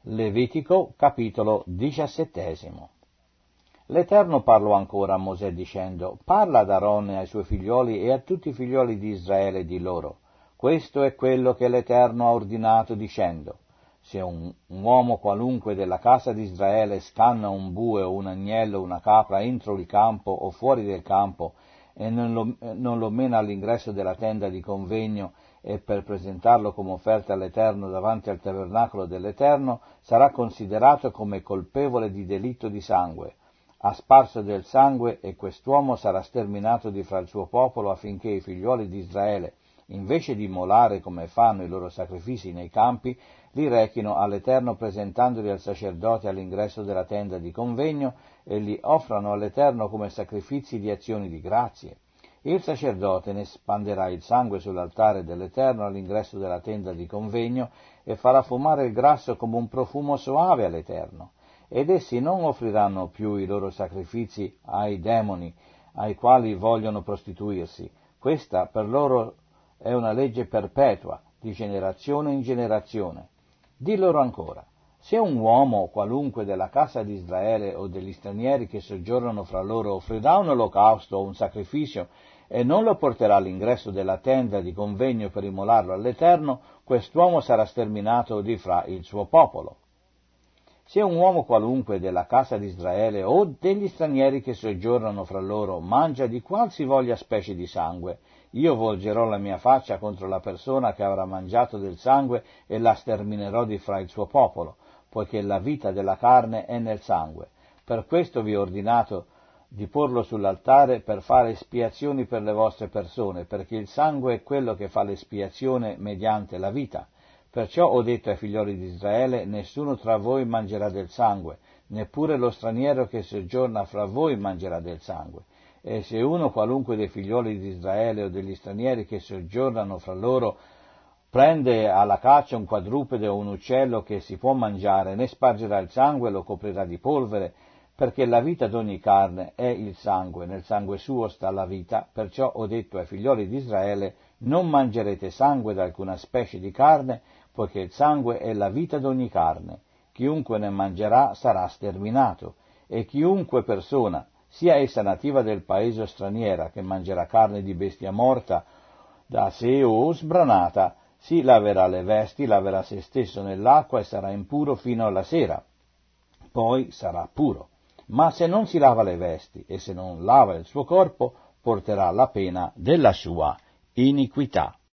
Levitico, capitolo 17. L'Eterno parlò ancora a Mosè dicendo: «Parla ad Aaron e ai suoi figlioli e a tutti i figlioli di Israele, di loro: questo è quello che l'Eterno ha ordinato dicendo: se un uomo qualunque della casa di Israele scanna un bue o un agnello o una capra entro il campo o fuori del campo e non lo mena all'ingresso della tenda di convegno e per presentarlo come offerta all'Eterno davanti al tabernacolo dell'Eterno, sarà considerato come colpevole di delitto di sangue. Ha sparso del sangue e quest'uomo sarà sterminato di fra il suo popolo affinché i figlioli di Israele, invece di immolare come fanno i loro sacrifici nei campi, li rechino all'Eterno presentandoli al sacerdote all'ingresso della tenda di convegno e li offrano all'Eterno come sacrifici di azioni di grazie. Il sacerdote ne spanderà il sangue sull'altare dell'Eterno all'ingresso della tenda di convegno e farà fumare il grasso come un profumo soave all'Eterno. Ed essi non offriranno più i loro sacrifici ai demoni, ai quali vogliono prostituirsi. Questa per loro è una legge perpetua, di generazione in generazione. Di loro ancora: se un uomo qualunque della casa di Israele o degli stranieri che soggiornano fra loro offrirà un olocausto o un sacrificio e non lo porterà all'ingresso della tenda di convegno per immolarlo all'Eterno, quest'uomo sarà sterminato di fra il suo popolo. Se un uomo qualunque della casa di Israele o degli stranieri che soggiornano fra loro mangia di qualsivoglia specie di sangue, io volgerò la mia faccia contro la persona che avrà mangiato del sangue e la sterminerò di fra il suo popolo, poiché la vita della carne è nel sangue. Per questo vi ho ordinato di porlo sull'altare per fare espiazioni per le vostre persone, perché il sangue è quello che fa l'espiazione mediante la vita. Perciò ho detto ai figlioli di Israele: nessuno tra voi mangerà del sangue, neppure lo straniero che soggiorna fra voi mangerà del sangue. E se uno qualunque dei figlioli di Israele o degli stranieri che soggiornano fra loro prende alla caccia un quadrupede o un uccello che si può mangiare, ne spargerà il sangue e lo coprirà di polvere, perché la vita d'ogni carne è il sangue, nel sangue suo sta la vita. Perciò ho detto ai figlioli di Israele: non mangerete sangue da alcuna specie di carne, poiché il sangue è la vita d'ogni carne. Chiunque ne mangerà sarà sterminato, e chiunque persona, sia essa nativa del paese o straniera, che mangerà carne di bestia morta da sé o sbranata, si laverà le vesti, laverà se stesso nell'acqua e sarà impuro fino alla sera, poi sarà puro. Ma se non si lava le vesti e se non lava il suo corpo, porterà la pena della sua iniquità.